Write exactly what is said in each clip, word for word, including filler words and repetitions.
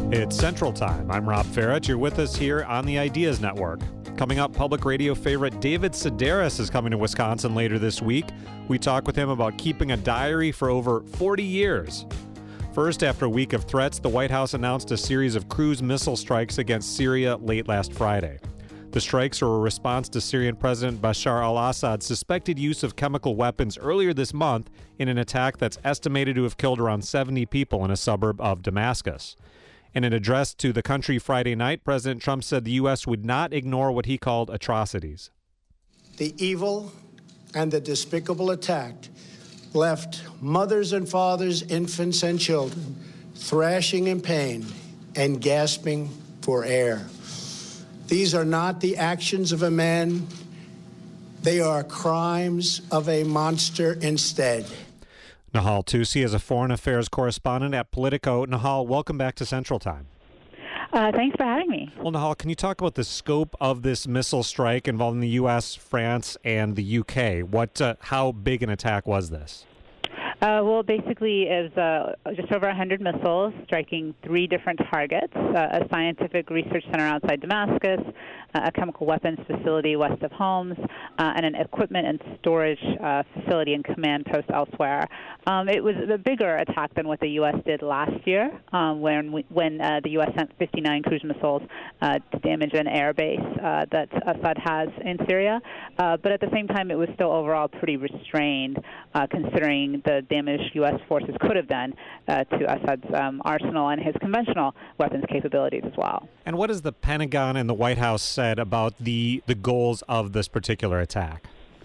It's Central Time. I'm Rob Farrett. You're with us here on the Ideas Network. Coming up, public radio favorite David Sedaris is coming to Wisconsin later this week. We talk with him about keeping a diary for over forty years. First, after a week of threats, the White House announced a series of cruise missile strikes against Syria late last Friday. The strikes are a response to Syrian President Bashar al-Assad's suspected use of chemical weapons earlier this month in an attack that's estimated to have killed around seventy people in a suburb of Damascus. In an address to the country Friday night, President Trump said the U S would not ignore what he called atrocities. The evil and the despicable attack left mothers and fathers, infants and children thrashing in pain and gasping for air. These are not the actions of a man. They are crimes of a monster instead. Nahal Tusi is a foreign affairs correspondent at Politico. Nahal, welcome back to Central Time. Uh, thanks for having me. Well, Nahal, can you talk about the scope of this missile strike involving the U S, France, and the U K? What, uh, how big an attack was this? Uh, well, basically, it was uh, just over one hundred missiles striking three different targets, uh, a scientific research center outside Damascus, uh, a chemical weapons facility west of Homs, uh, and an equipment and storage uh, facility and command post elsewhere. Um, it was a bigger attack than what the U S did last year um, when we, when uh, the U S sent fifty-nine cruise missiles uh, to damage an air base uh, that Assad has in Syria. Uh, but at the same time, it was still overall pretty restrained, uh, considering the damage U S forces could have done uh, to Assad's um, arsenal and his conventional weapons capabilities as well. And what has the Pentagon and the White House said about the, the goals of this particular attack?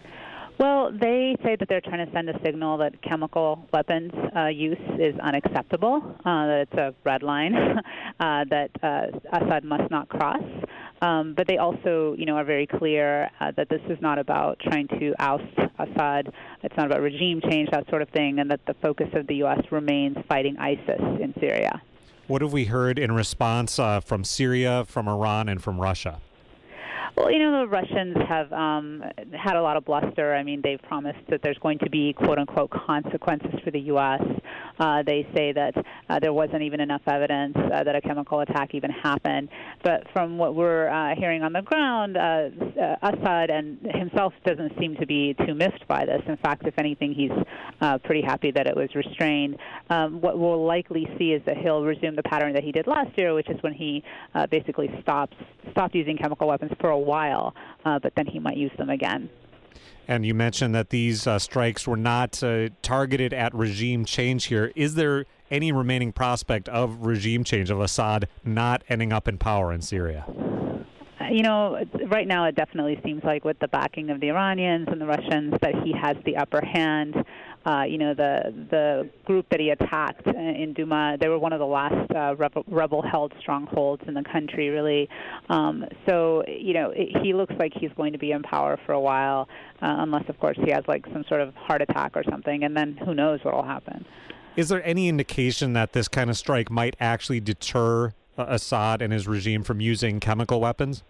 Well, they say that they're trying to send a signal that chemical weapons uh, use is unacceptable, uh, that it's a red line uh, that uh, Assad must not cross. Um, but they also, you know, are very clear uh, that this is not about trying to oust Assad. It's not about regime change, that sort of thing, and that the focus of the U S remains fighting ISIS in Syria. What have we heard in response uh, from Syria, from Iran, and from Russia? Well, you know, the Russians have um, had a lot of bluster. I mean, they've promised that there's going to be, quote-unquote, consequences for the U S. Uh, they say that uh, there wasn't even enough evidence uh, that a chemical attack even happened. But from what we're uh, hearing on the ground, uh, uh, Assad and himself doesn't seem to be too miffed by this. In fact, if anything, he's uh, pretty happy that it was restrained. Um, what we'll likely see is that he'll resume the pattern that he did last year, which is when he uh, basically stops, stopped using chemical weapons for a while, uh, but then he might use them again. And you mentioned that these uh, strikes were not uh, targeted at regime change here. Is there any remaining prospect of regime change, of Assad not ending up in power in Syria? You know, right now it definitely seems like with the backing of the Iranians and the Russians that he has the upper hand. Uh, you know, the the group that he attacked in Duma, they were one of the last uh, rebel, rebel-held strongholds in the country, really. Um, so, you know, it, he looks like he's going to be in power for a while, uh, unless, of course, he has, like, some sort of heart attack or something, and then who knows what will happen. Is there any indication that this kind of strike might actually deter uh, Assad and his regime from using chemical weapons?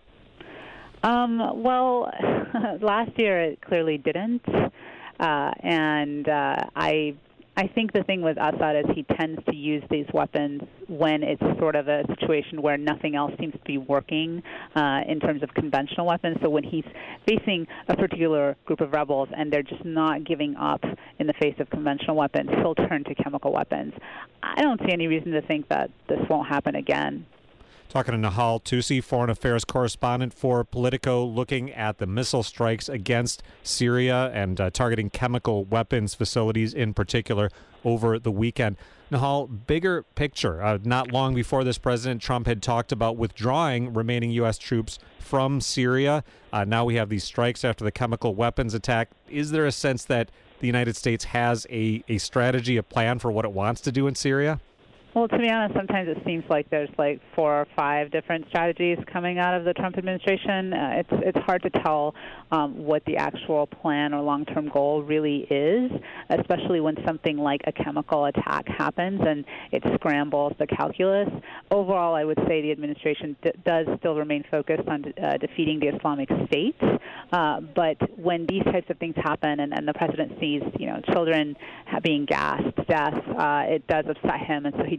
Um, well, last year it clearly didn't. Uh, and uh, I I think the thing with Assad is he tends to use these weapons when it's sort of a situation where nothing else seems to be working uh, in terms of conventional weapons. So when he's facing a particular group of rebels and they're just not giving up in the face of conventional weapons, he'll turn to chemical weapons. I don't see any reason to think that this won't happen again. Talking to Nahal Tusi, foreign affairs correspondent for Politico, looking at the missile strikes against Syria and uh, targeting chemical weapons facilities in particular over the weekend. Nahal, bigger picture. Uh, not long before this, President Trump had talked about withdrawing remaining U S troops from Syria. Uh, now we have these strikes after the chemical weapons attack. Is there a sense that the United States has a, a strategy, a plan for what it wants to do in Syria? Well, to be honest, sometimes it seems like there's like four or five different strategies coming out of the Trump administration. Uh, it's it's hard to tell um, what the actual plan or long-term goal really is, especially when something like a chemical attack happens and it scrambles the calculus. Overall, I would say the administration d- does still remain focused on de- uh, defeating the Islamic State. Uh, but when these types of things happen and, and the president sees, you know, children being gassed to death, uh, it does upset him, and so he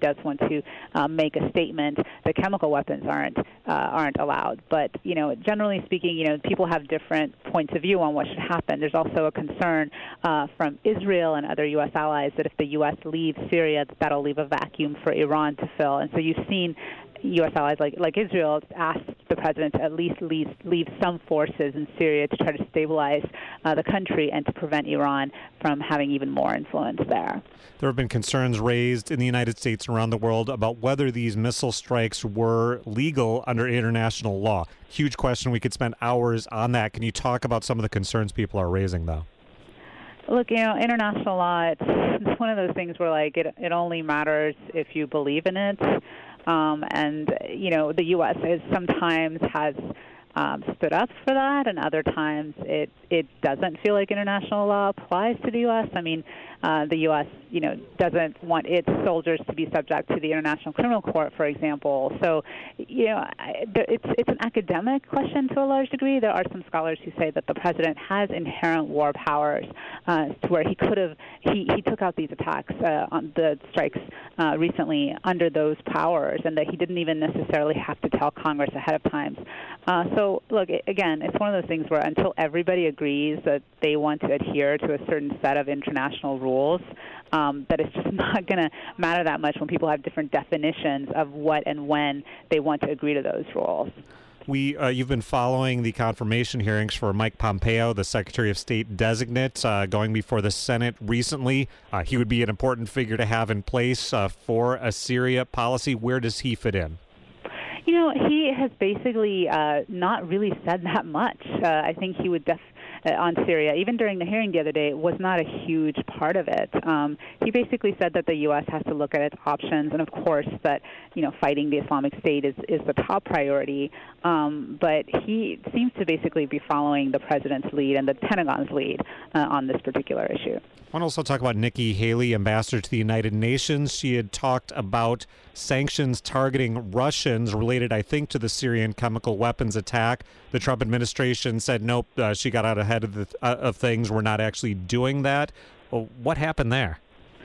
does want to um, make a statement that chemical weapons aren't uh, aren't allowed. But, you know, generally speaking, you know, people have different points of view on what should happen. There's also a concern uh, from Israel and other U S allies that if the U S leaves Syria, that that'll leave a vacuum for Iran to fill. And so you've seen U S allies like, like Israel asked the president to at least leave, leave some forces in Syria to try to stabilize uh, the country and to prevent Iran from having even more influence there. There have been concerns raised in the United States and around the world about whether these missile strikes were legal under international law. Huge question. We could spend hours on that. Can you talk about some of the concerns people are raising, though? Look, you know, international law, it's, it's one of those things where, like, it, it only matters if you believe in it. Um, and, you know, the U S is sometimes has um, stood up for that, and other times it, it doesn't feel like international law applies to the U S. I mean, uh, the U S, you know, doesn't want its soldiers to be subject to the International Criminal Court, for example. So, you know, it's it's an academic question to a large degree. There are some scholars who say that the president has inherent war powers uh, to where he could have, he, he took out these attacks uh, on the strikes uh, recently under those powers, and that he didn't even necessarily have to tell Congress ahead of time. Uh, so, look, again, it's one of those things where until everybody agrees that they want to adhere to a certain set of international rules, um, that it's just not going to matter that much when people have different definitions of what and when they want to agree to those rules. We, uh, you've been following the confirmation hearings for Mike Pompeo, the Secretary of State designate, uh, going before the Senate recently. Uh, he would be an important figure to have in place uh, for a Syria policy. Where does he fit in? You know, he has basically uh, not really said that much. Uh, I think he would def- uh, on Syria, even during the hearing the other day, was not a huge part of it. Um, he basically said that the U S has to look at its options, and of course that, you know, fighting the Islamic State is, is the top priority. Um, but he seems to basically be following the president's lead and the Pentagon's lead uh, on this particular issue. I want to also talk about Nikki Haley, ambassador to the United Nations. She had talked about sanctions targeting Russians related, I think, to the Syrian chemical weapons attack. The Trump administration said, nope, uh, she got out ahead of, the, uh, of things. We're not actually doing that. Well, what happened there?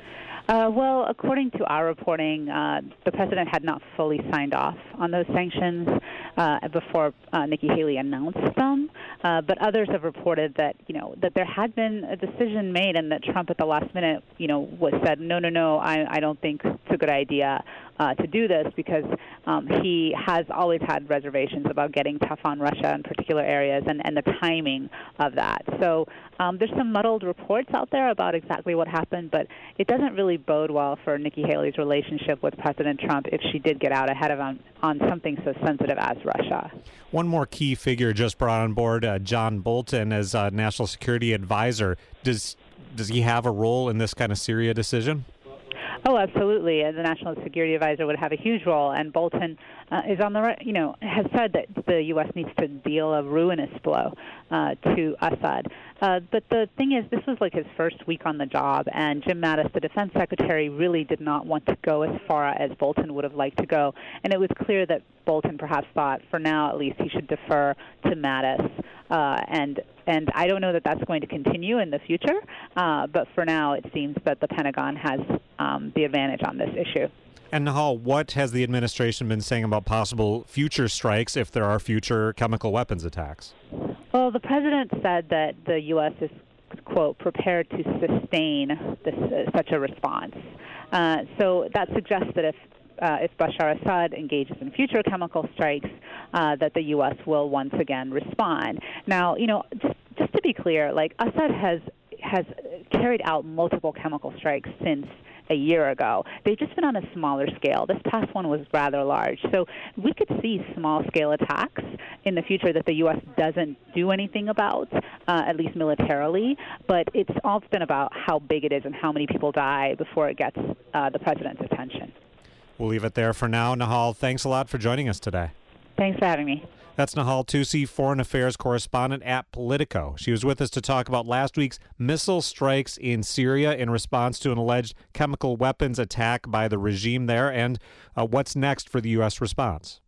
Uh, well, according to our reporting, uh, the president had not fully signed off on those sanctions uh, before uh, Nikki Haley announced them. Uh, but others have reported that, you know, that there had been a decision made, and that Trump at the last minute, you know, was said, no, no, no, I, I don't think it's a good idea uh, to do this, because um, he has always had reservations about getting tough on Russia in particular areas, and, and the timing of that. So um, there's some muddled reports out there about exactly what happened, but it doesn't really bode well for Nikki Haley's relationship with President Trump if she did get out ahead of him on something so sensitive as Russia. One more key figure just brought on board, uh, John Bolton, as uh, National Security Advisor. Does does he have a role in this kind of Syria decision? Oh, absolutely. And the National Security Advisor would have a huge role. And Bolton uh, is on the right, you know, has said that the U S needs to deal a ruinous blow uh, to Assad. Uh, but the thing is, this was like his first week on the job, and Jim Mattis, the defense secretary, really did not want to go as far as Bolton would have liked to go. And it was clear that Bolton perhaps thought, for now at least, he should defer to Mattis. Uh, and and I don't know that that's going to continue in the future, uh, but for now it seems that the Pentagon has um, the advantage on this issue. And Nahal, what has the administration been saying about possible future strikes if there are future chemical weapons attacks? Well, the president said that the U S is, quote, prepared to sustain this, uh, such a response. Uh, so that suggests that if Uh, if Bashar Assad engages in future chemical strikes, uh, that the U S will once again respond. Now, you know, just, just to be clear, like Assad has has carried out multiple chemical strikes since a year ago. They've just been on a smaller scale. This past one was rather large. So we could see small-scale attacks in the future that the U S doesn't do anything about, uh, at least militarily. But it's all been about how big it is and how many people die before it gets uh, the president's attention. We'll leave it there for now. Nahal, thanks a lot for joining us today. Thanks for having me. That's Nahal Tusi, foreign affairs correspondent at Politico. She was with us to talk about last week's missile strikes in Syria in response to an alleged chemical weapons attack by the regime there, and uh, what's next for the U S response.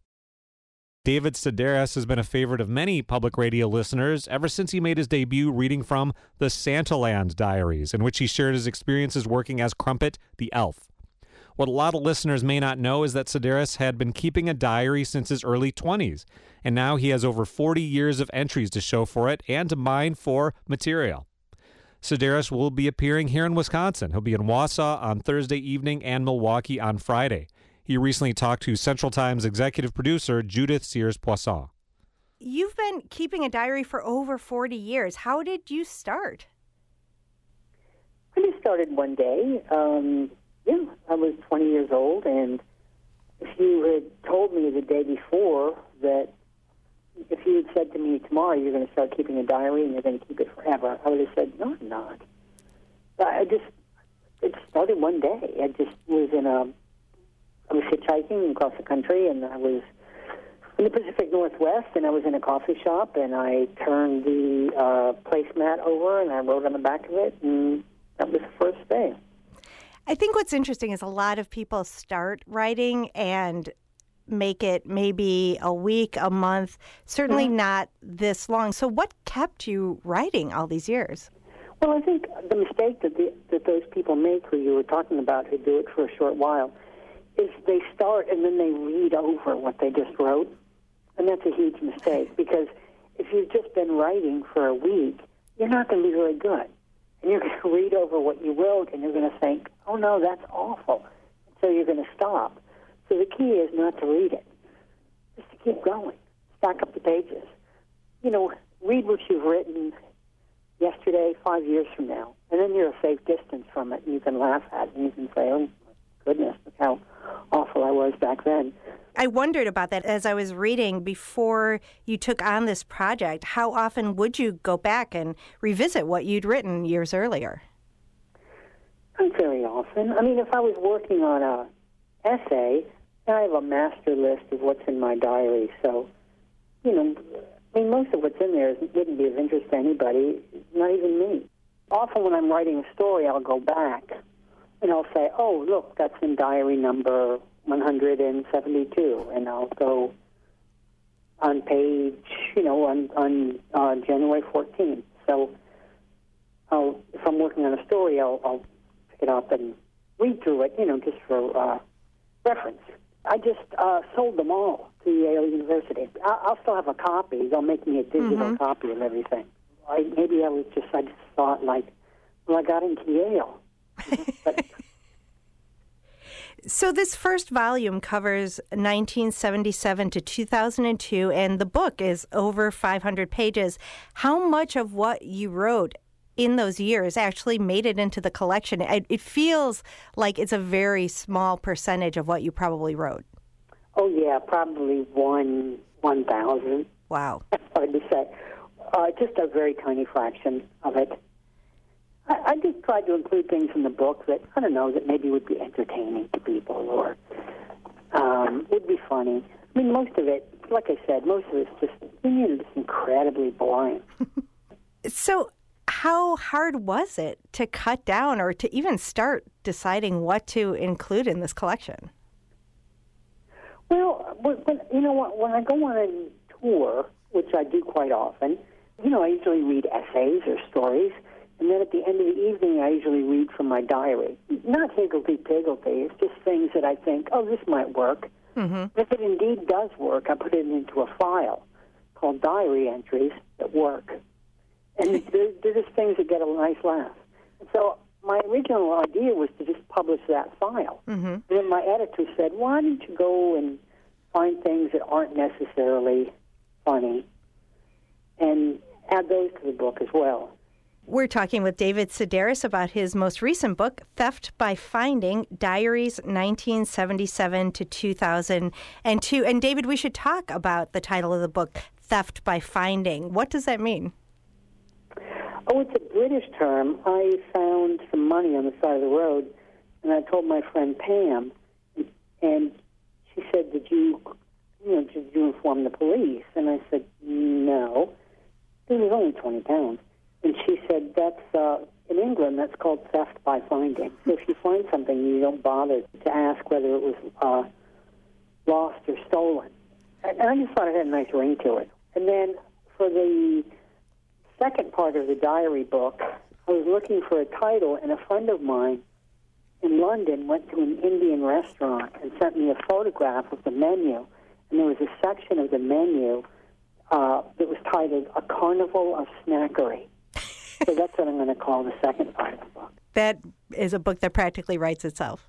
David Sedaris has been a favorite of many public radio listeners ever since he made his debut reading from the Santaland Diaries, in which he shared his experiences working as Crumpet the Elf. What a lot of listeners may not know is that Sedaris had been keeping a diary since his early twenties, and now he has over forty years of entries to show for it and to mine for material. Sedaris will be appearing here in Wisconsin. He'll be in Wausau on Thursday evening and Milwaukee on Friday. He recently talked to Central Times executive producer Judith Sears-Poisson. You've been keeping a diary for over forty years. How did you start? I just started one day. Um, yeah, I was twenty years old, and if you had told me the day before that if you had said to me, tomorrow you're going to start keeping a diary and you're going to keep it forever, I would have said, no, I'm not. But I just, it started one day. I just was in a, I was hitchhiking across the country, and I was in the Pacific Northwest, and I was in a coffee shop, and I turned the uh, placemat over, and I wrote on the back of it, and that was the first day. I think what's interesting is a lot of people start writing and make it maybe a week, a month, certainly mm-hmm. not this long. So what kept you writing all these years? Well, I think the mistake that the, that those people make who you were talking about who do it for a short while is they start and then they read over what they just wrote. And that's a huge mistake, because if you've just been writing for a week, you're not going to be very good. And you're going to read over what you wrote, and you're going to think, oh, no, that's awful. And so you're going to stop. So the key is not to read it, just to keep going, stack up the pages. You know, read what you've written yesterday, five years from now, and then you're a safe distance from it, and you can laugh at it, and you can say, oh, goodness, look how awful I was back then. I wondered about that as I was reading before you took on this project. How often would you go back and revisit what you'd written years earlier? Not very often. I mean, if I was working on a essay, I have a master list of what's in my diary. So, you know, I mean, most of what's in there wouldn't be of interest to anybody, not even me. Often when I'm writing a story, I'll go back and I'll say, oh, look, that's in diary number one hundred seventy-two, and I'll go on page, you know, on, on uh, January fourteenth. So I'll, if I'm working on a story, I'll, I'll pick it up and read through it, you know, just for uh, reference. I just uh, sold them all to Yale University. I, I'll still have a copy. They'll make me a digital mm-hmm. copy of everything. I, maybe I was just, I just thought, like, well, I got into Yale. But, so this first volume covers nineteen seventy-seven to two thousand two, and the book is over five hundred pages. How much of what you wrote in those years actually made it into the collection? It, it feels like it's a very small percentage of what you probably wrote. Oh, yeah, probably one, one thousand. Wow. That's hard to say. Uh, just a very tiny fraction of it. I, I just tried to include things in the book that, I don't know, that maybe would be entertaining to people or um, would be funny. I mean, most of it, like I said, most of it's just, you know, just incredibly boring. So how hard was it to cut down or to even start deciding what to include in this collection? Well, when, you know, when I go on a tour, which I do quite often, you know, I usually read essays or stories, and then at the end of the evening, I usually read from my diary. Not higgledy-piggledy. It's just things that I think, oh, this might work. Mm-hmm. If it indeed does work, I put it into a file called diary entries that work. And they're, they're just things that get a nice laugh. And so my original idea was to just publish that file. Mm-hmm. And then my editor said, why don't you go and find things that aren't necessarily funny and add those to the book as well. We're talking with David Sedaris about his most recent book, Theft by Finding, Diaries nineteen seventy-seven to two thousand two. And David, we should talk about the title of the book, Theft by Finding. What does that mean? Oh, it's a British term. I found some money on the side of the road, and I told my friend Pam, and she said, did you, you know, did you inform the police? And I said, no. It was only twenty pounds. And she said, that's, uh, in England, that's called theft by finding. So if you find something, you don't bother to ask whether it was uh, lost or stolen. And I just thought it had a nice ring to it. And then for the second part of the diary book, I was looking for a title, and a friend of mine in London went to an Indian restaurant and sent me a photograph of the menu, and there was a section of the menu uh, that was titled A Carnival of Snackery. So that's what I'm going to call the second part of the book. That is a book that practically writes itself.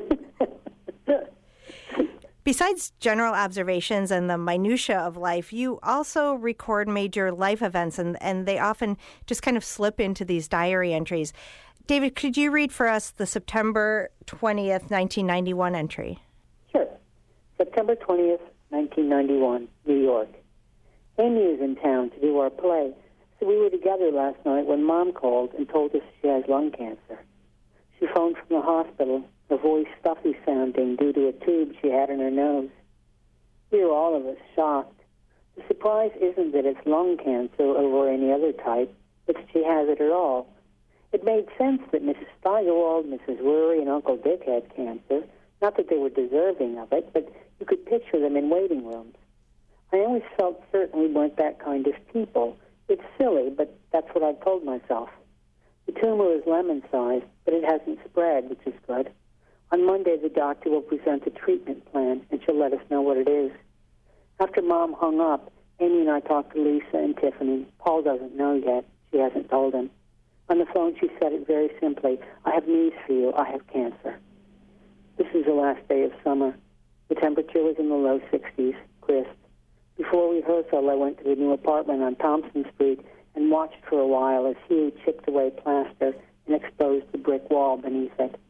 Besides general observations and the minutia of life, you also record major life events, and, and they often just kind of slip into these diary entries. David, could you read for us the September twentieth, nineteen ninety-one entry? Sure. September twentieth, nineteen ninety-one, New York. Amy is in town to do our play, so we were together last night when Mom called and told us she has lung cancer. She phoned from the hospital, her voice stuffy sounding due to a tube she had in her nose. We were all of us shocked. The surprise isn't that it's lung cancer over any other type, but that she has it at all. It made sense that Missus Steigerwald, Missus Worry, and Uncle Dick had cancer. Not that they were deserving of it, but you could picture them in waiting rooms. I always felt certain we weren't that kind of people. It's silly, but that's what I've told myself. The tumor is lemon-sized, but it hasn't spread, which is good. On Monday, the doctor will present a treatment plan, and she'll let us know what it is. After Mom hung up, Amy and I talked to Lisa and Tiffany. Paul doesn't know yet. She hasn't told him. On the phone, she said it very simply. I have news for you. I have cancer. This is the last day of summer. The temperature was in the low sixties, crisp. Before rehearsal, I went to the new apartment on Thompson Street and watched for a while as Hugh chipped away plaster and exposed the brick wall beneath it.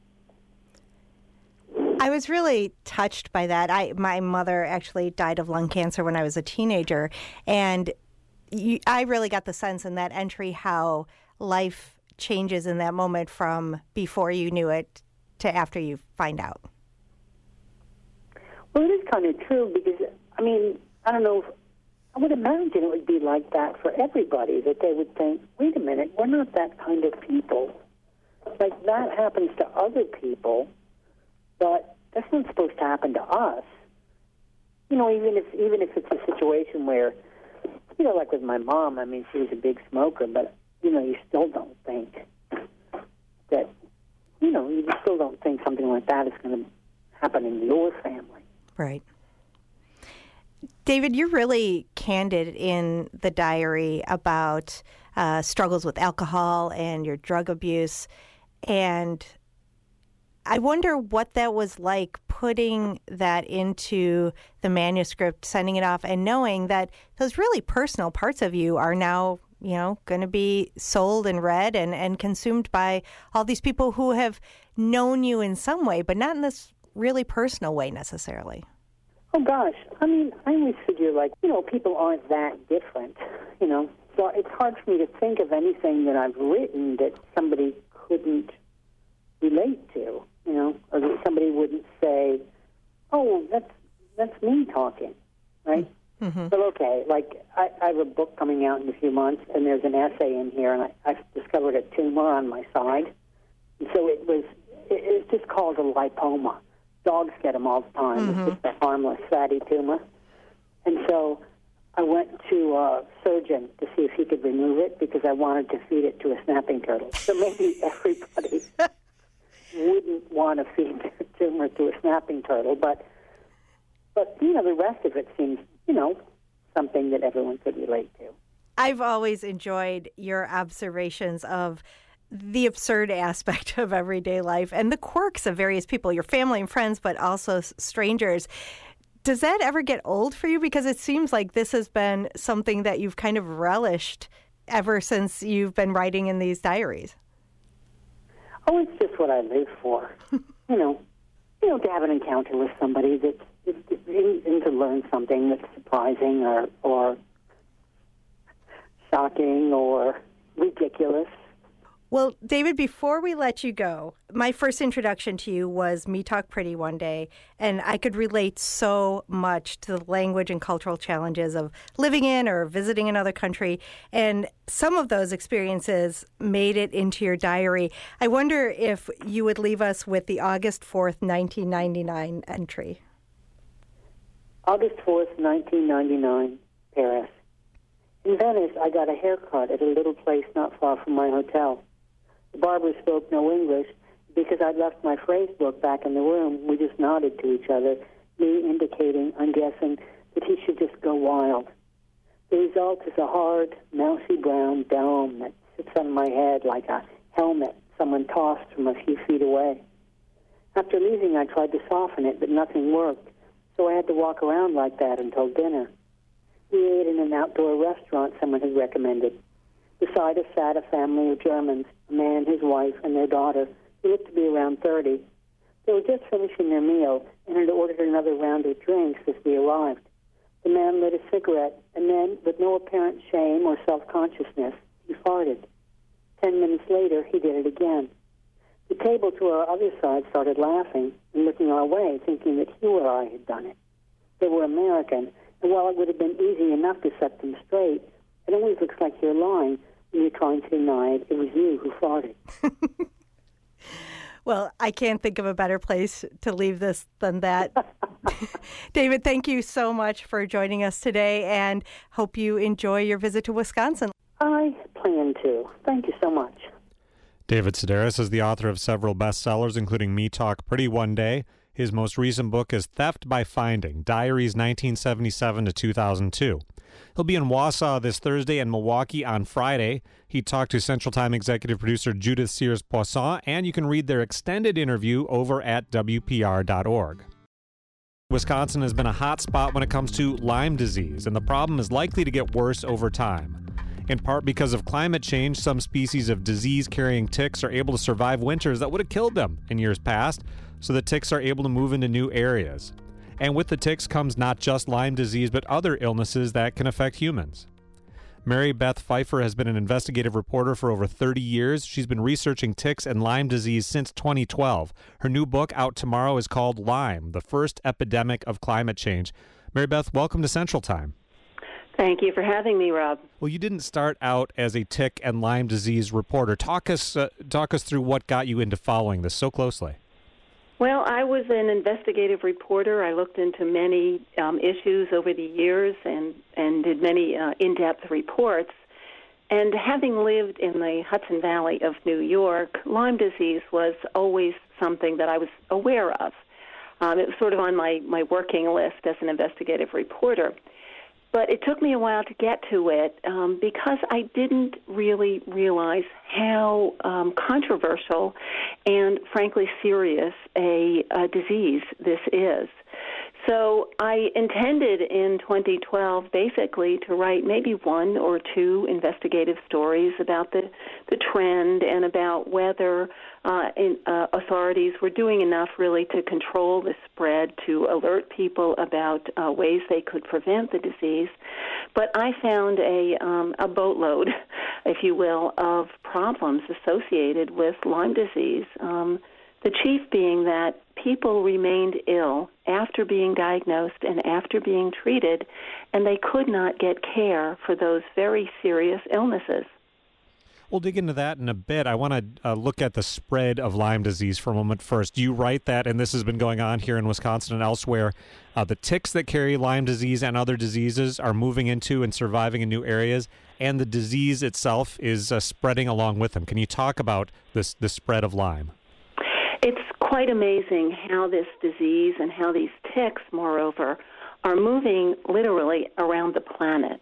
I was really touched by that. I my mother actually died of lung cancer when I was a teenager, and you, I really got the sense in that entry how life changes in that moment from before you knew it to after you find out. Well, it is kind of true because, I mean, I don't know, if, I would imagine it would be like that for everybody, that they would think, wait a minute, we're not that kind of people. Like, that happens to other people, but that's not supposed to happen to us. You know, even if even if it's a situation where, you know, like with my mom, I mean, she was a big smoker, but, you know, you still don't think that, you know, you still don't think something like that is going to happen in your family. Right. David, you're really candid in the diary about uh, struggles with alcohol and your drug abuse. And I wonder what that was like, putting that into the manuscript, sending it off, and knowing that those really personal parts of you are now, you know, going to be sold and read and, and consumed by all these people who have known you in some way, but not in this really personal way necessarily. Oh, gosh. I mean, I always figure, like, you know, people aren't that different, you know. So it's hard for me to think of anything that I've written that somebody couldn't relate to, you know, or that somebody wouldn't say, oh, that's that's me talking, right? Mm-hmm. But, okay, like, I, I have a book coming out in a few months, and there's an essay in here, and I, I've discovered a tumor on my side. And so it was, it, it's just called a lipoma. Dogs get them all the time. Mm-hmm. It's just a harmless, fatty tumor. And so I went to a surgeon to see if he could remove it because I wanted to feed it to a snapping turtle. So maybe everybody wouldn't want to feed their tumor to a snapping turtle, but, but, you know, the rest of it seems, you know, something that everyone could relate to. I've always enjoyed your observations of the absurd aspect of everyday life and the quirks of various people, your family and friends, but also strangers. Does that ever get old for you? Because it seems like this has been something that you've kind of relished ever since you've been writing in these diaries. Oh, it's just what I live for. you know, you know, to have an encounter with somebody that's and to learn something that's surprising or, or shocking or ridiculous. Well, David, before we let you go, my first introduction to you was Me Talk Pretty one day, and I could relate so much to the language and cultural challenges of living in or visiting another country, and some of those experiences made it into your diary. I wonder if you would leave us with the August fourth, nineteen ninety-nine entry. August fourth, nineteen ninety-nine, Paris. In Venice, I got a haircut at a little place not far from my hotel. The barber spoke no English. He because I'd left my phrase book back in the room. We just nodded to each other, me indicating, I'm guessing, that he should just go wild. The result is a hard, mousy brown dome that sits on my head like a helmet someone tossed from a few feet away. After leaving, I tried to soften it, but nothing worked, so I had to walk around like that until dinner. We ate in an outdoor restaurant someone had recommended. Beside us sat a family of Germans, a man, his wife, and their daughter, who looked to be around thirty. They were just finishing their meal and had ordered another round of drinks as we arrived. The man lit a cigarette, and then, with no apparent shame or self-consciousness, he farted. Ten minutes later, he did it again. The table to our other side started laughing and looking our way, thinking that he or I had done it. They were American, and while it would have been easy enough to set them straight, it always looks like you're lying when you're trying to deny it, it was you who farted. Well, I can't think of a better place to leave this than that. David, thank you so much for joining us today, and hope you enjoy your visit to Wisconsin. I plan to. Thank you so much. David Sedaris is the author of several bestsellers, including Me Talk Pretty One Day. His most recent book is Theft by Finding, Diaries nineteen seventy-seven to two thousand two. He'll be in Wausau this Thursday and Milwaukee on Friday. He talked to Central Time executive producer Judith Sears-Poisson, and you can read their extended interview over at W P R dot org. Wisconsin has been a hot spot when it comes to Lyme disease, and the problem is likely to get worse over time. In part because of climate change, some species of disease-carrying ticks are able to survive winters that would have killed them in years past, so the ticks are able to move into new areas. And with the ticks comes not just Lyme disease, but other illnesses that can affect humans. Mary Beth Pfeiffer has been an investigative reporter for over thirty years. She's been researching ticks and Lyme disease since twenty twelve. Her new book out tomorrow is called Lyme, the First Epidemic of Climate Change. Mary Beth, welcome to Central Time. Thank you for having me, Rob. Well, you didn't start out as a tick and Lyme disease reporter. Talk us, uh, talk us through what got you into following this so closely. Well, I was an investigative reporter. I looked into many um, issues over the years and, and did many uh, in-depth reports. And having lived in the Hudson Valley of New York, Lyme disease was always something that I was aware of. Um, it was sort of on my, my working list as an investigative reporter. But it took me a while to get to it um, because I didn't really realize how um, controversial and, frankly, serious a, a disease this is. So I intended in twenty twelve basically to write maybe one or two investigative stories about the, the trend and about whether uh, in, uh, authorities were doing enough really to control the spread, to alert people about uh, ways they could prevent the disease. But I found a, um, a boatload, if you will, of problems associated with Lyme disease. Um, The chief being that people remained ill after being diagnosed and after being treated, and they could not get care for those very serious illnesses. We'll dig into that in a bit. I want to uh, look at the spread of Lyme disease for a moment first. You write that, and this has been going on here in Wisconsin and elsewhere, uh, the ticks that carry Lyme disease and other diseases are moving into and surviving in new areas, and the disease itself is uh, spreading along with them. Can you talk about this the spread of Lyme? It's quite amazing how this disease and how these ticks, moreover, are moving literally around the planet.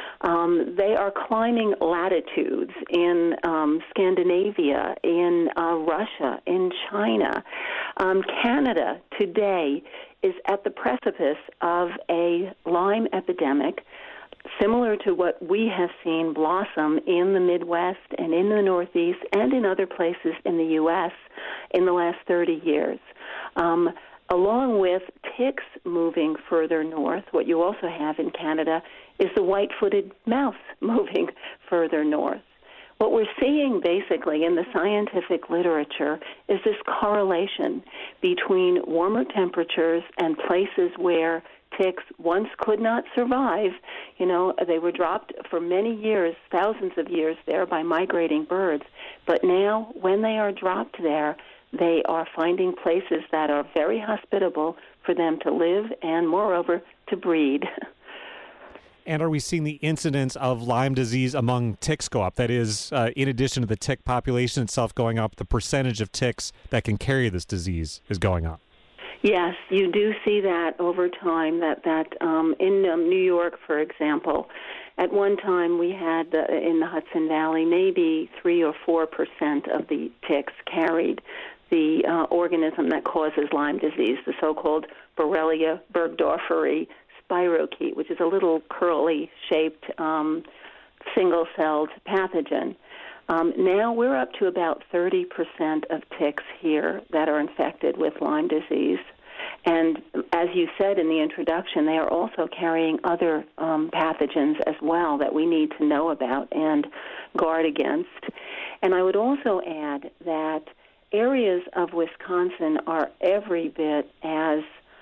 Um, they are climbing latitudes in um, Scandinavia, in uh, Russia, in China. Um, Canada today is at the precipice of a Lyme epidemic, similar to what we have seen blossom in the Midwest and in the Northeast and in other places in the U S in the last thirty years. Um, along with ticks moving further north, what you also have in Canada is the white-footed mouse moving further north. What we're seeing basically in the scientific literature is this correlation between warmer temperatures and places where ticks once could not survive. You know, they were dropped for many years, thousands of years there by migrating birds. But now, when they are dropped there, they are finding places that are very hospitable for them to live and, moreover, to breed. And are we seeing the incidence of Lyme disease among ticks go up? That is, uh, in addition to the tick population itself going up, the percentage of ticks that can carry this disease is going up. Yes, you do see that over time, that, that um, in um, New York, for example, at one time we had uh, in the Hudson Valley maybe three or four percent of the ticks carried the uh, organism that causes Lyme disease, the so-called Borrelia burgdorferi spirochete, which is a little curly-shaped um, single-celled pathogen. Um, now we're up to about thirty percent of ticks here that are infected with Lyme disease. And as you said in the introduction, they are also carrying other um, pathogens as well that we need to know about and guard against. And I would also add that areas of Wisconsin are every bit as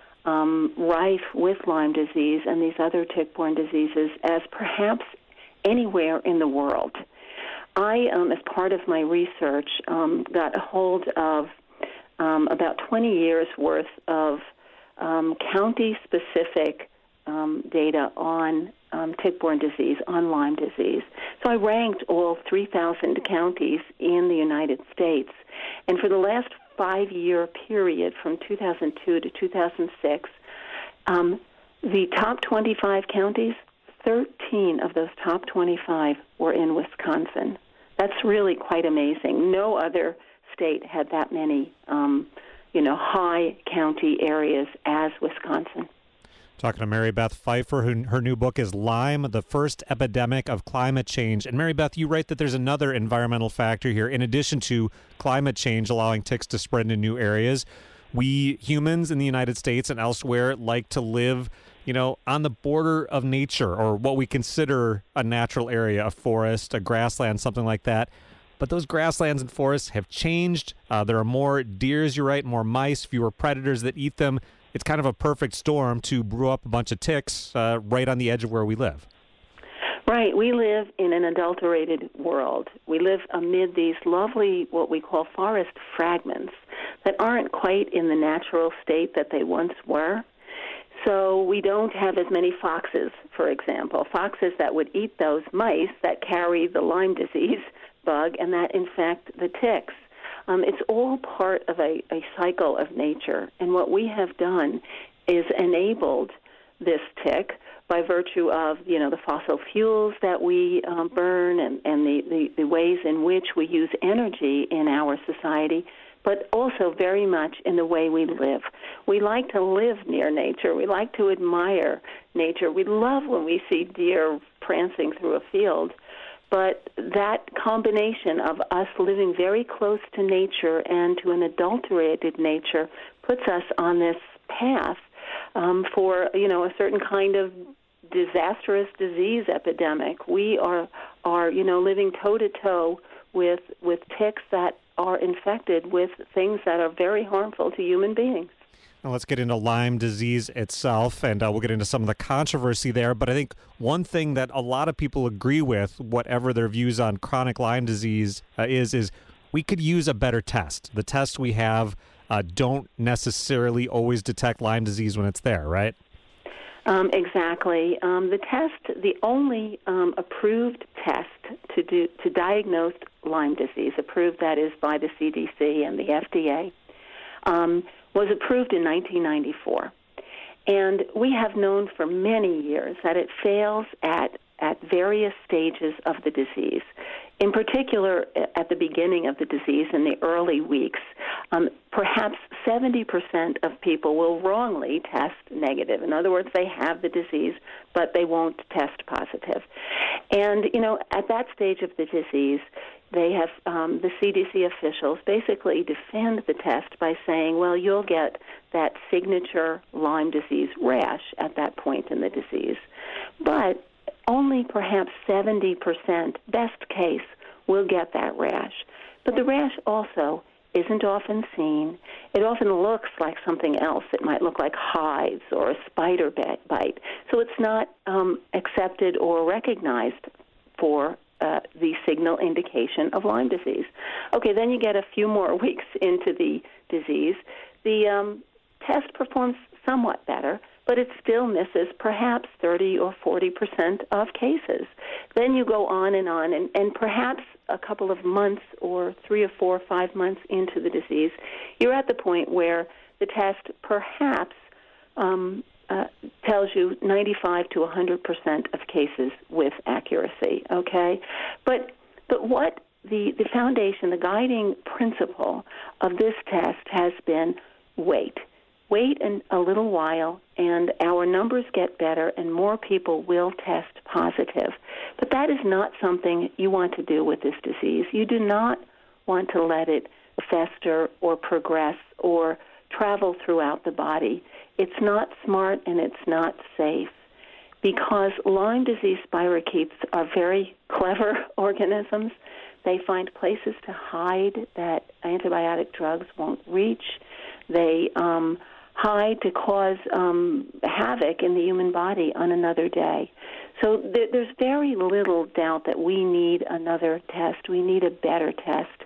um, rife with Lyme disease and these other tick-borne diseases as perhaps anywhere in the world. I, um, as part of my research, um, got a hold of um, about twenty years worth of um, county-specific um, data on um, tick-borne disease, on Lyme disease. So I ranked all three thousand counties in the United States. And for the last five-year period, from two thousand two to two thousand six, um, the top twenty-five counties, thirteen of those top twenty-five were in Wisconsin. That's really quite amazing. No other state had that many, um, you know, high county areas as Wisconsin. Talking to Mary Beth Pfeiffer, who her new book is Lyme, the First Epidemic of Climate Change. And Mary Beth, you write that there's another environmental factor here. In addition to climate change allowing ticks to spread into new areas, we humans in the United States and elsewhere like to live, you know, on the border of nature, or what we consider a natural area, a forest, a grassland, something like that. But those grasslands and forests have changed. Uh, there are more deers, you're right, more mice, fewer predators that eat them. It's kind of a perfect storm to brew up a bunch of ticks uh, right on the edge of where we live. Right. We live in an adulterated world. We live amid these lovely, what we call forest fragments that aren't quite in the natural state that they once were. So we don't have as many foxes, for example, foxes that would eat those mice that carry the Lyme disease bug and that infect the ticks. Um, it's all part of a, a cycle of nature. And what we have done is enabled this tick by virtue of, you know, the fossil fuels that we um, burn and, and the, the, the ways in which we use energy in our society, but also very much in the way we live. We like to live near nature. We like to admire nature. We love when we see deer prancing through a field. But that combination of us living very close to nature and to an adulterated nature puts us on this path um, for, you know, a certain kind of disastrous disease epidemic. We are, are you know, living toe-to-toe with with ticks that are infected with things that are very harmful to human beings. Now let's get into Lyme disease itself, and uh, we'll get into some of the controversy there. But I think one thing that a lot of people agree with, whatever their views on chronic Lyme disease uh, is, is we could use a better test. The tests we have uh, don't necessarily always detect Lyme disease when it's there, right? Um, exactly. Um, the test, the only um, approved test to do to diagnose Lyme disease, approved that is by the C D C and the F D A, um, was approved in nineteen ninety-four. And we have known for many years that it fails at, at various stages of the disease. In particular, at the beginning of the disease, in the early weeks, um, perhaps seventy percent of people will wrongly test negative. In other words, they have the disease, but they won't test positive. And, you know, at that stage of the disease, they have, um, the C D C officials basically defend the test by saying, well, you'll get that signature Lyme disease rash at that point in the disease. But only perhaps seventy percent, best case, will get that rash. But the rash also isn't often seen. It often looks like something else. It might look like hives or a spider bite. So it's not um, accepted or recognized for uh, the signal indication of Lyme disease. Okay, then you get a few more weeks into the disease. The um, test performs somewhat better, but it still misses perhaps thirty or forty percent of cases. Then you go on and on, and, and perhaps a couple of months or three or four or five months into the disease, you're at the point where the test perhaps um, uh, tells you ninety-five to one hundred percent of cases with accuracy, okay? But but what the, the foundation, the guiding principle of this test has been wait. Wait an, a little while, and our numbers get better, and more people will test positive. But that is not something you want to do with this disease. You do not want to let it fester or progress or travel throughout the body. It's not smart, and it's not safe, because Lyme disease spirochetes are very clever organisms. They find places to hide that antibiotic drugs won't reach. They um, hide to cause um, havoc in the human body on another day. So th- there's very little doubt that we need another test. We need a better test.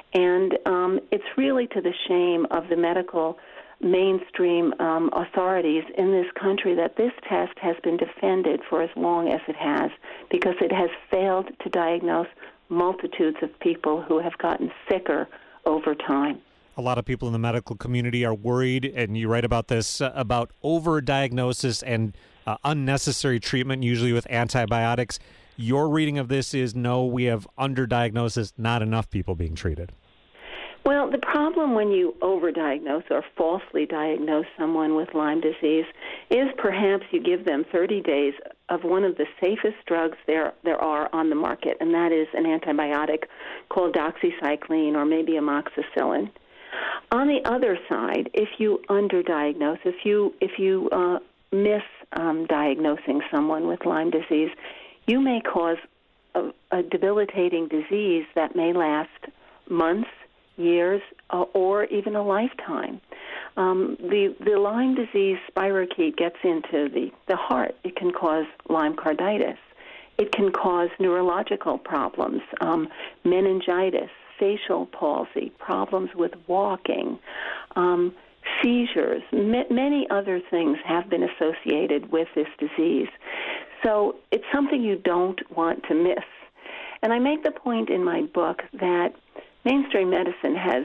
And um, it's really to the shame of the medical mainstream um, authorities in this country that this test has been defended for as long as it has, because it has failed to diagnose multitudes of people who have gotten sicker over time. A lot of people in the medical community are worried, and you write about this, uh, about overdiagnosis and uh, unnecessary treatment, usually with antibiotics. Your reading of this is, no, we have underdiagnosis, not enough people being treated. Well, the problem when you overdiagnose or falsely diagnose someone with Lyme disease is perhaps you give them thirty days of one of the safest drugs there there are on the market, and that is an antibiotic called doxycycline or maybe amoxicillin. On the other side, if you underdiagnose, if you if you uh, miss um, diagnosing someone with Lyme disease, you may cause a, a debilitating disease that may last months, years, uh, or even a lifetime. Um, the, the Lyme disease spirochete gets into the, the heart. It can cause Lyme carditis. It can cause neurological problems, um, meningitis, facial palsy, problems with walking, um, seizures. M- many other things have been associated with this disease. So it's something you don't want to miss. And I make the point in my book that mainstream medicine has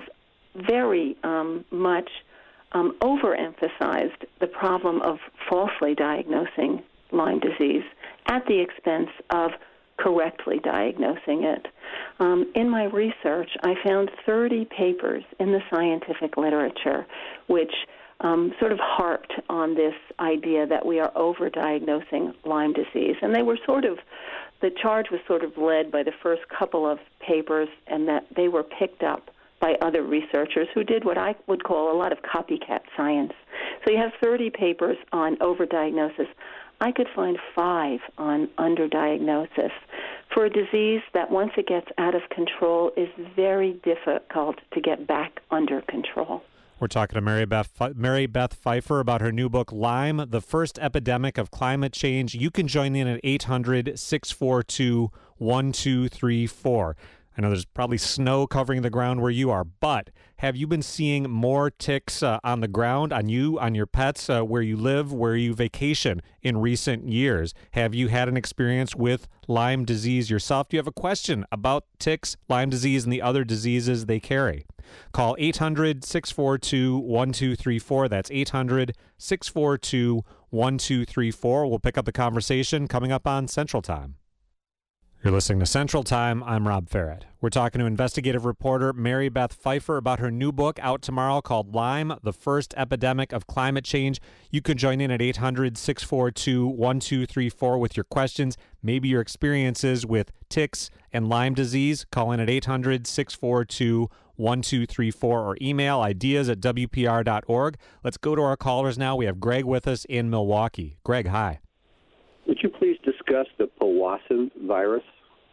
very um, much um, overemphasized the problem of falsely diagnosing Lyme disease at the expense of correctly diagnosing it. Um, in my research, I found thirty papers in the scientific literature which um, sort of harped on this idea that we are overdiagnosing Lyme disease. And they were sort of, the charge was sort of led by the first couple of papers, and that they were picked up by other researchers who did what I would call a lot of copycat science. So you have thirty papers on overdiagnosis. I could find five on underdiagnosis for a disease that once it gets out of control is very difficult to get back under control. We're talking to Mary Beth, Mary Beth Pfeiffer about her new book, Lyme, The First Epidemic of Climate Change. You can join in at eight hundred, six four two, one two three four. I know there's probably snow covering the ground where you are, but have you been seeing more ticks uh, on the ground, on you, on your pets, uh, where you live, where you vacation in recent years? Have you had an experience with Lyme disease yourself? Do you have a question about ticks, Lyme disease, and the other diseases they carry? Call eight hundred, six four two, one two three four. That's eight hundred, six four two, one two three four. We'll pick up the conversation coming up on Central Time. You're listening to Central Time. I'm Rob Farrett. We're talking to investigative reporter Mary Beth Pfeiffer about her new book out tomorrow called Lyme, The First Epidemic of Climate Change. You can join in at eight hundred, six four two, one two three four with your questions, maybe your experiences with ticks and Lyme disease. Call in at eight hundred, six four two, one two three four or email ideas at w p r dot org. Let's go to our callers now. We have Greg with us in Milwaukee. Greg, hi. Would you please discuss the Powassan virus?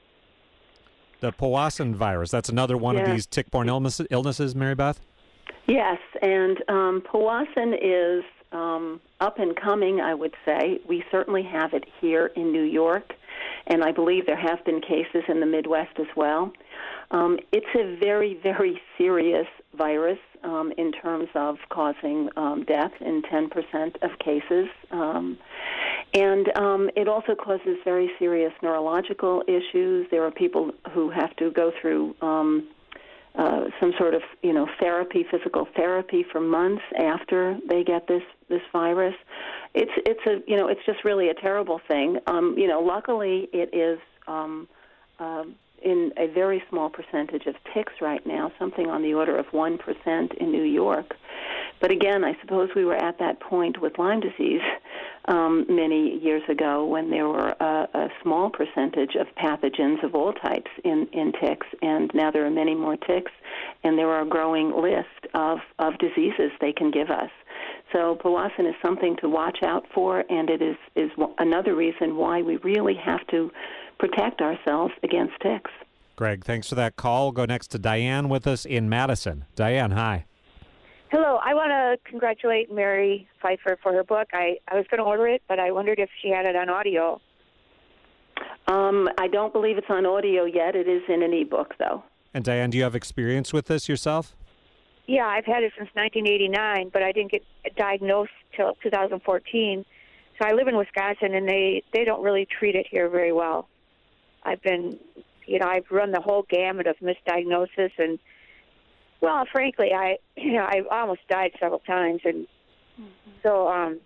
The Powassan virus, that's another one yeah. of these tick-borne illnesses, illnesses, Mary Beth? Yes, and um, Powassan is um, up and coming, I would say. We certainly have it here in New York, and I believe there have been cases in the Midwest as well. Um, it's a very, very serious virus. um, in terms of causing um, death in ten percent of cases. Um, and um, it also causes very serious neurological issues. There are people who have to go through um, uh, some sort of, you know, therapy, physical therapy for months after they get this, this virus. It's, it's a, you know, it's just really a terrible thing. Um, you know, luckily it is um, uh, in a very small percentage of ticks right now, something on the order of one percent in New York. But again, I suppose we were at that point with Lyme disease um, many years ago when there were a, a small percentage of pathogens of all types in, in ticks, and now there are many more ticks, and there are a growing list of, of diseases they can give us. So Powassan is something to watch out for, and it is, is another reason why we really have to protect ourselves against ticks. Greg, thanks for that call. We'll go next to Diane with us in Madison. Diane, hi. Hello. I want to congratulate Mary Pfeiffer for her book. I, I was going to order it, but I wondered if she had it on audio. Um, I don't believe it's on audio yet. It is in an ebook, though. And Diane, do you have experience with this yourself? Yeah, I've had it since nineteen eighty-nine, but I didn't get diagnosed till two thousand fourteen. So I live in Wisconsin, and they, they don't really treat it here very well. I've been, you know, I've run the whole gamut of misdiagnosis, and, well, frankly, I, you know, I almost died several times, and mm-hmm. so, um,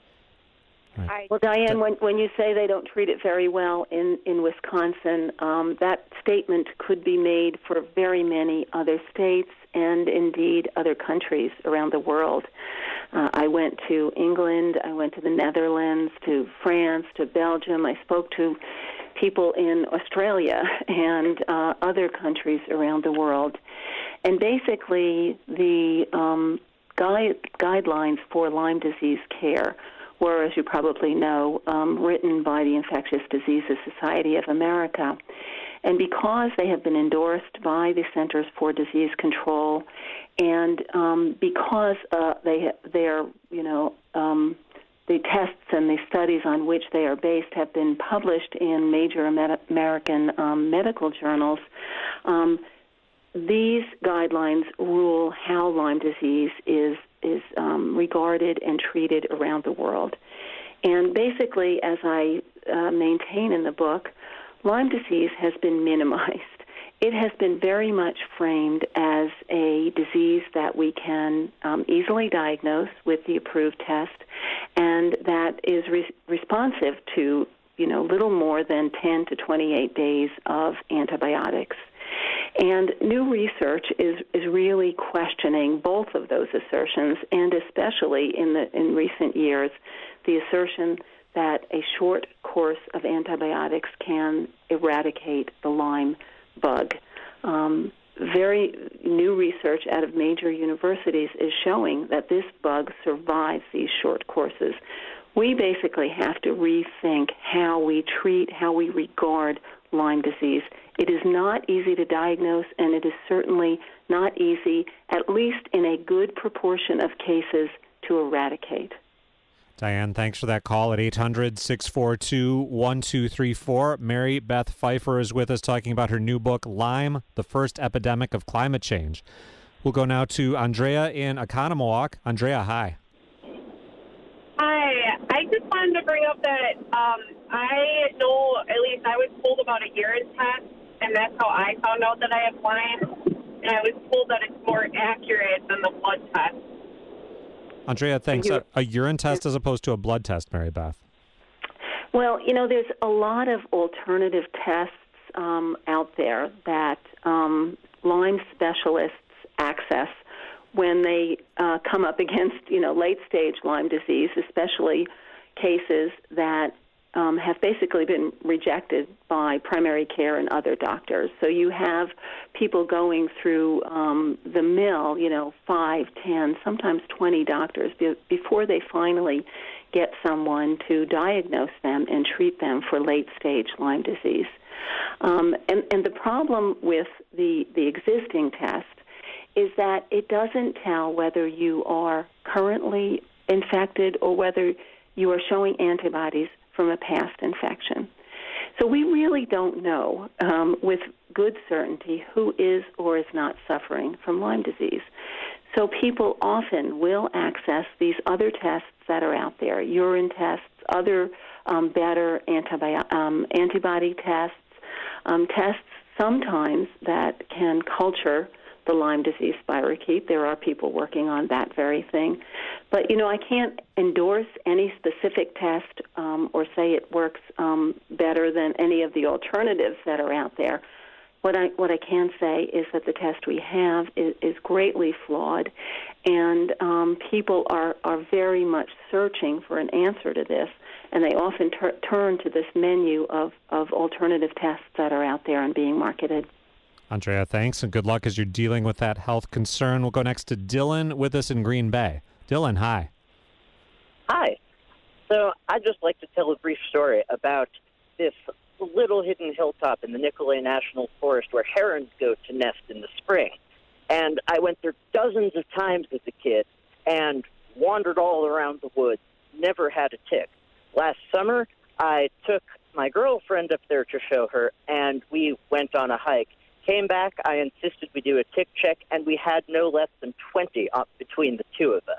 right. I... Well, Diane, when, when you say they don't treat it very well in, in Wisconsin, um, that statement could be made for very many other states and, indeed, other countries around the world. Uh, I went to England, I went to the Netherlands, to France, to Belgium. I spoke to people in Australia and uh, other countries around the world. And basically, the um, guide, guidelines for Lyme disease care were, as you probably know, um, written by the Infectious Diseases Society of America. And because they have been endorsed by the Centers for Disease Control, and um, because uh, they they're you know um, the tests and the studies on which they are based have been published in major American um, medical journals, um, these guidelines rule how Lyme disease is is um, regarded and treated around the world. And basically, as I uh, maintain in the book, Lyme disease has been minimized. It has been very much framed as a disease that we can um, easily diagnose with the approved test, and that is re- responsive to, you know, little more than ten to twenty-eight days of antibiotics. And new research is, is really questioning both of those assertions, and especially in the in recent years, the assertion that a short course of antibiotics can eradicate the Lyme bug. Um, very new research out of major universities is showing that this bug survives these short courses. We basically have to rethink how we treat, how we regard Lyme disease. It is not easy to diagnose, and it is certainly not easy, at least in a good proportion of cases, to eradicate. Diane, thanks for that call at eight hundred, six four two, one two three four. Mary Beth Pfeiffer is with us talking about her new book, Lyme, The First Epidemic of Climate Change. We'll go now to Andrea in Oconomowoc. Andrea, hi. Hi. I just wanted to bring up that um, I know, at least I was told about a urine test, and that's how I found out that I have Lyme. And I was told that it's more accurate than the blood test. Andrea, thanks. A, a urine test as opposed to a blood test, Mary Beth. Well, you know, there's a lot of alternative tests um, out there that um, Lyme specialists access when they uh, come up against, you know, late-stage Lyme disease, especially cases that um, have basically been rejected by primary care and other doctors. So you have people going through um, the mill, you know, five, ten, sometimes twenty doctors be- before they finally get someone to diagnose them and treat them for late-stage Lyme disease. Um, and, and the problem with the, the existing test is that it doesn't tell whether you are currently infected or whether you are showing antibodies from a past infection. So we really don't know um, with good certainty who is or is not suffering from Lyme disease. So people often will access these other tests that are out there, urine tests, other um, better antibi- um, antibody tests, um, tests sometimes that can culture the Lyme disease spirochete. There are people working on that very thing. But, you know, I can't endorse any specific test um, or say it works um, better than any of the alternatives that are out there. What I what I can say is that the test we have is, is greatly flawed, and um, people are, are very much searching for an answer to this, and they often ter- turn to this menu of, of alternative tests that are out there and being marketed. Andrea, thanks, and good luck as you're dealing with that health concern. We'll go next to Dylan with us in Green Bay. Dylan, hi. Hi. So I'd just like to tell a brief story about this little hidden hilltop in the Nicolet National Forest where herons go to nest in the spring. And I went there dozens of times as a kid and wandered all around the woods, never had a tick. Last summer, I took my girlfriend up there to show her, and we went on a hike. Came back, I insisted we do a tick check, and we had no less than twenty up between the two of us.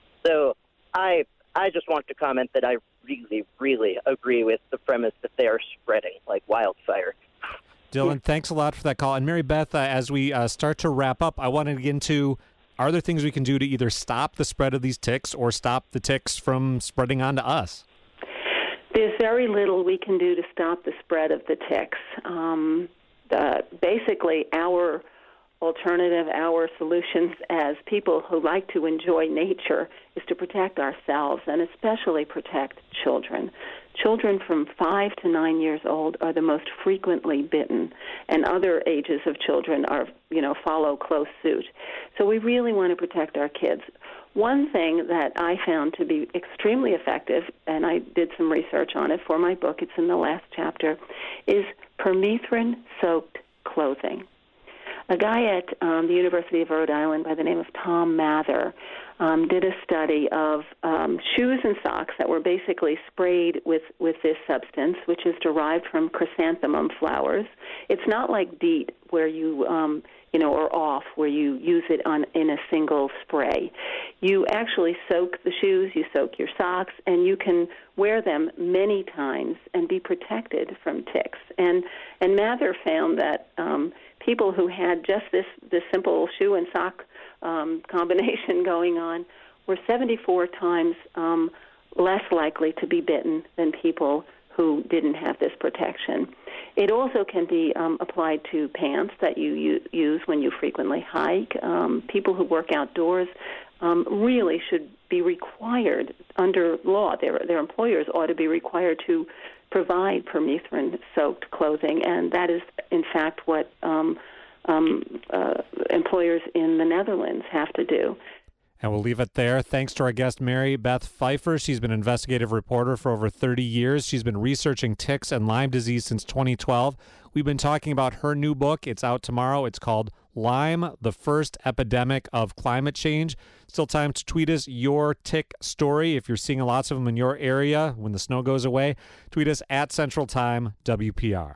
So I I just want to comment that I really, really agree with the premise that they are spreading like wildfire. Dylan, thanks a lot for that call. And Mary Beth, uh, as we uh, start to wrap up, I wanted to get into, are there things we can do to either stop the spread of these ticks or stop the ticks from spreading onto us? There's very little we can do to stop the spread of the ticks. Um, the, basically, our alternative, our solutions as people who like to enjoy nature is to protect ourselves and especially protect children. Children from five to nine years old are the most frequently bitten, and other ages of children are, you know, follow close suit. So we really want to protect our kids. One thing that I found to be extremely effective, and I did some research on it for my book, it's in the last chapter, is permethrin-soaked clothing. A guy at um, the University of Rhode Island by the name of Tom Mather um, did a study of um, shoes and socks that were basically sprayed with, with this substance, which is derived from chrysanthemum flowers. It's not like DEET, where you, um, you know, or off, where you use it on in a single spray. You actually soak the shoes, you soak your socks, and you can wear them many times and be protected from ticks. And and Mather found that um, people who had just this, this simple shoe and sock um, combination going on were seventy-four times um, less likely to be bitten than people who didn't have this protection. It also can be um, applied to pants that you u- use when you frequently hike. Um, people who work outdoors um, really should be required under law. Their, their employers ought to be required to provide permethrin-soaked clothing, and that is, in fact, what um, um, uh, employers in the Netherlands have to do. And we'll leave it there. Thanks to our guest, Mary Beth Pfeiffer. She's been an investigative reporter for over thirty years. She's been researching ticks and Lyme disease since twenty twelve. We've been talking about her new book. It's out tomorrow. It's called Lyme, the First Epidemic of Climate Change. Still time to tweet us your tick story. If you're seeing lots of them in your area when the snow goes away, tweet us at Central Time W P R.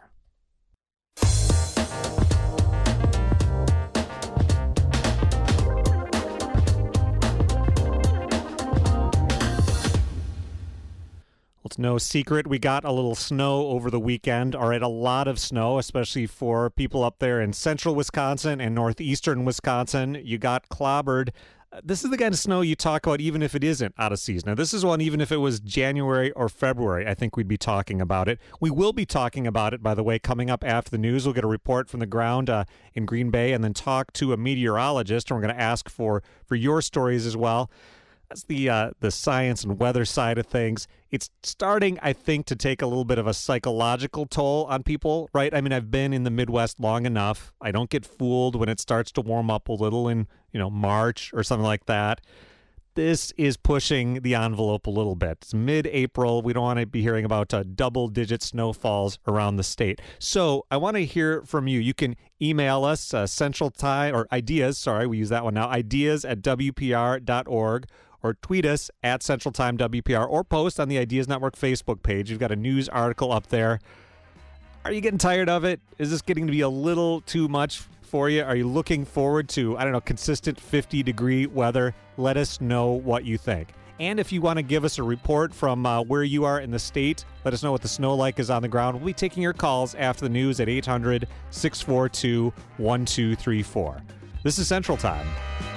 It's no secret we got a little snow over the weekend, all right, a lot of snow, especially for people up there in central Wisconsin and northeastern Wisconsin. You got clobbered. This is the kind of snow you talk about even if it isn't out of season. Now, this is one even if it was January or February, I think we'd be talking about it. We will be talking about it, by the way, coming up after the news. We'll get a report from the ground uh, in Green Bay and then talk to a meteorologist, and we're going to ask for, for your stories as well. That's the uh, the science and weather side of things. It's starting, I think, to take a little bit of a psychological toll on people, right? I mean, I've been in the Midwest long enough. I don't get fooled when it starts to warm up a little in, you know, March or something like that. This is pushing the envelope a little bit. It's mid-April. We don't want to be hearing about uh, double-digit snowfalls around the state. So I want to hear from you. You can email us, uh, Central Time, or ideas, sorry, we use that one now, ideas at W P R dot org. Or tweet us at Central Time W P R, or post on the Ideas Network Facebook page. You've got a news article up there. Are you getting tired of it? Is this getting to be a little too much for you? Are you looking forward to, I don't know, consistent fifty degree weather? Let us know what you think. And if you want to give us a report from uh, where you are in the state, let us know what the snow like is on the ground. We'll be taking your calls after the news at eight hundred, six four two, one two three four. This is Central Time.